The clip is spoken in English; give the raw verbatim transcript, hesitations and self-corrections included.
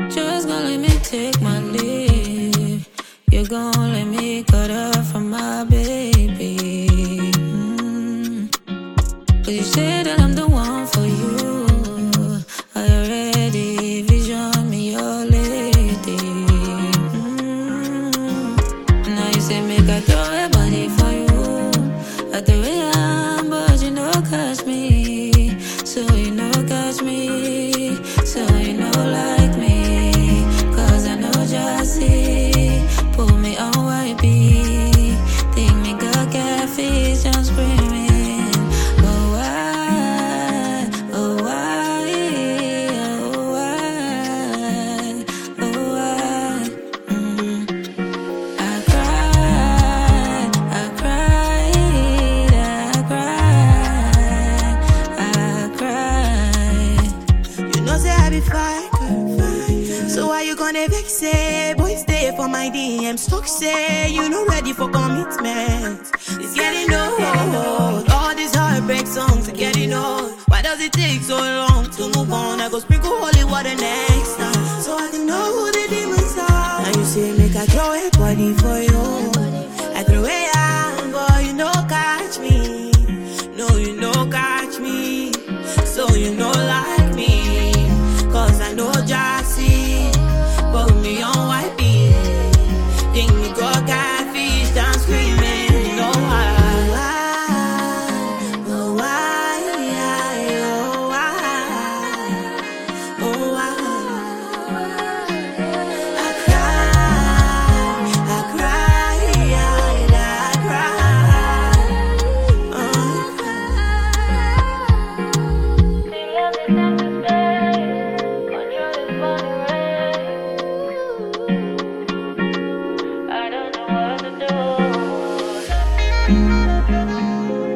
Just gonna let me take my leave. You're gonna let me cut off from my baby. Mm. Cause you say that I'm the one for you. I already vision me your lady. Mm. Now you say make I throw a body for you. I throw it on, but you know catch me. So you know catch me. So you know like me. Cause I know just see. Pull me on white beat. Think me got catfish, I'm screaming. Oh why, oh why, oh why, oh why. Mm. I cried, I cried, I cried, I cried. You know say I be fine, girl. So why you gonna vex say? Boy stay for my D Ms. Talk say you not ready for commitment. It's getting old. All these heartbreak songs are getting old. Why does it take so long to move on? I go sprinkle holy water next time, so I can know who the demons are. Now you say make I throw a body for you. I throw it out, boy you know catch me. No you know catch me. So you know like me. Cause I know Jassy. Put me on white beat. Think me go catfish, I'm screaming. You know why? Oh why? Oh why? Oh why? I cry, I cry, I cry. Oh. I don't know what to do.